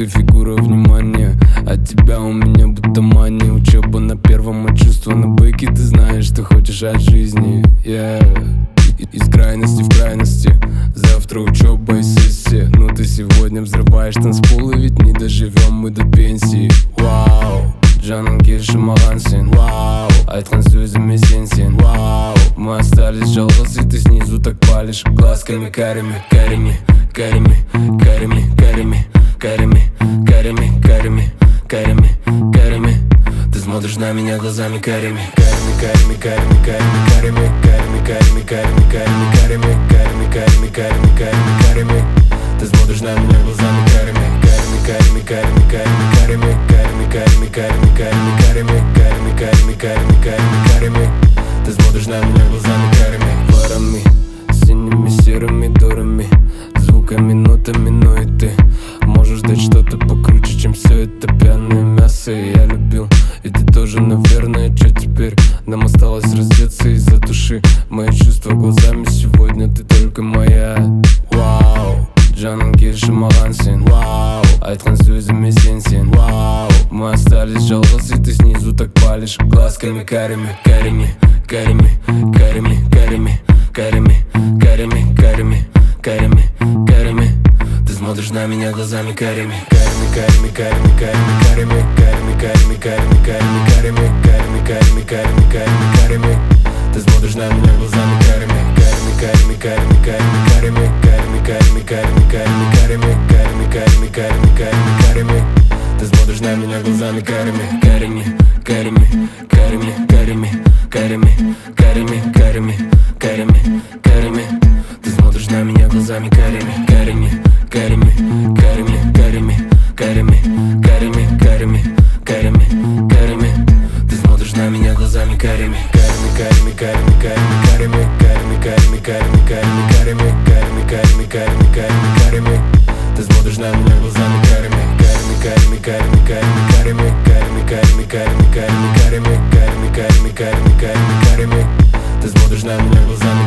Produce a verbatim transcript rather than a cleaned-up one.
ты фигура внимания. От тебя у меня будто мания. Учеба на первом, а чувства на бэке. Ты знаешь, что хочешь от жизни, yeah. Из крайности в крайности. Завтра учеба и сессия. Ну ты сегодня взрываешь танцполы, ведь не доживем мы до пенсии. Вау, Джанан Кеша Малансин. Вау, айтқан сөзіме сенсен. Вау, мы остались жалғыз, и ты снизу так палишь глазками карими, карими, карими, карими, карими, карими, карими, карими, карими, карими. Ты смотришь на меня глазами карими, карими, карими, карими, карими, карими, карими, карими, карими, карими, карими, карими, карими, карими. Ты смотришь на меня глазами карими, карими, карими, карими, карими, карими, карими, карими, карими, карими, карими, карими, карими, карими, карими. Ты смотришь на меня глазами карими. Парами, синими, серыми дорами, звуками, нотами, но и ты можешь дать что-то покруче, чем все это пьяное мясо. Я любил, и ты тоже, наверное. Че теперь? Нам осталось раздеться и затуши мои чувства глазами. Сегодня ты только моя. Вау, Джанан Кеша Малансин. Вау, айтқан сөзіме сенсен. Вау, мы остались жалғыз, и ты снизу так палишь глазками карими, карими, карими, карими, карими, карими, карими, карими, карими, карими. Ты смотришь на меня глазами карими, карими, карими, карими, карими, карими, карими, карими, карими, карими, карими, карими, карими, карими. Ты смотришь на меня глазами карими, карими, карими, карими, карими, карими, карими, карими, карими, карими, карими, карими, карими, карими. Ты смотришь на меня глазами карими, карими, карими, карими, карими, карими, карими, карими, карими, карими. Ты смотришь на меня глазами карими, карими, карими, карими, карими, карими, карими, карими, карими, карими. Ты смотришь на меня глазами карими, карими, карими, карими, карими, карими, карими, карими, карими, карими, карими, карими, карими, карими. Ты смотришь на меня глазами карими, карими, карими, карими, карими, карими, карими, карими, карими, карими, карими, карими, карими, карими. Ты смотришь на меня глазами